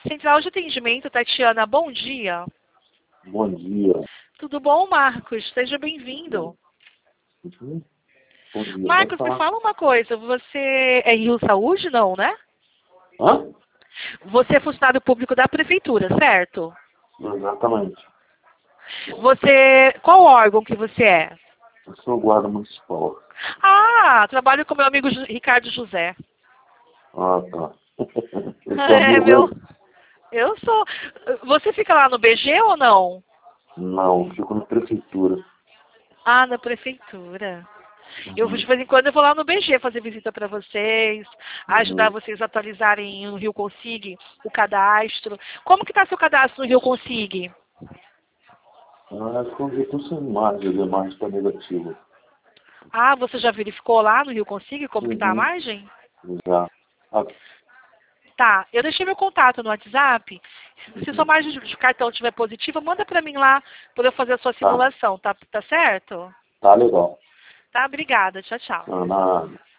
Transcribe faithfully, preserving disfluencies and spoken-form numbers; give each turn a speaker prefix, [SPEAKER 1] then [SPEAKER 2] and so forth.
[SPEAKER 1] Central de Atendimento, Tatiana, bom dia.
[SPEAKER 2] Bom dia.
[SPEAKER 1] Tudo bom, Marcos? Seja bem-vindo.
[SPEAKER 2] Uhum. Bom dia, pode
[SPEAKER 1] Marcos, me
[SPEAKER 2] falar.
[SPEAKER 1] fala uma coisa, você é Rio Saúde, não, né?
[SPEAKER 2] Hã?
[SPEAKER 1] Você é funcionário público da prefeitura, certo?
[SPEAKER 2] Exatamente.
[SPEAKER 1] Você, qual órgão que você é?
[SPEAKER 2] Eu sou guarda municipal.
[SPEAKER 1] Ah, trabalho com meu amigo Ju- Ricardo José.
[SPEAKER 2] Ah, tá. Eu sou
[SPEAKER 1] É,
[SPEAKER 2] amigo
[SPEAKER 1] meu,
[SPEAKER 2] dele?
[SPEAKER 1] eu sou. Você fica lá no B G ou não?
[SPEAKER 2] Não, eu fico na prefeitura.
[SPEAKER 1] Ah, na prefeitura. Eu, de
[SPEAKER 2] Uhum.
[SPEAKER 1] vez em quando, eu vou lá no B G fazer visita para vocês, ajudar
[SPEAKER 2] Uhum.
[SPEAKER 1] vocês a atualizarem no Rio Consig o cadastro. Como que está seu cadastro no Rio Consig?
[SPEAKER 2] Ah, acho que eu vi com sem margem, a margem está negativa.
[SPEAKER 1] Ah, você já verificou lá no Rio Consig como que está a
[SPEAKER 2] Uhum.
[SPEAKER 1] margem?
[SPEAKER 2] Já. Ah,
[SPEAKER 1] Tá, eu deixei meu contato no WhatsApp. Se sua
[SPEAKER 2] uhum.
[SPEAKER 1] margem de cartão estiver positiva, manda para mim lá para eu fazer a sua
[SPEAKER 2] Tá.
[SPEAKER 1] simulação, tá, tá certo?
[SPEAKER 2] Tá legal.
[SPEAKER 1] Tá, obrigada. Tchau, tchau.
[SPEAKER 2] Não, nada.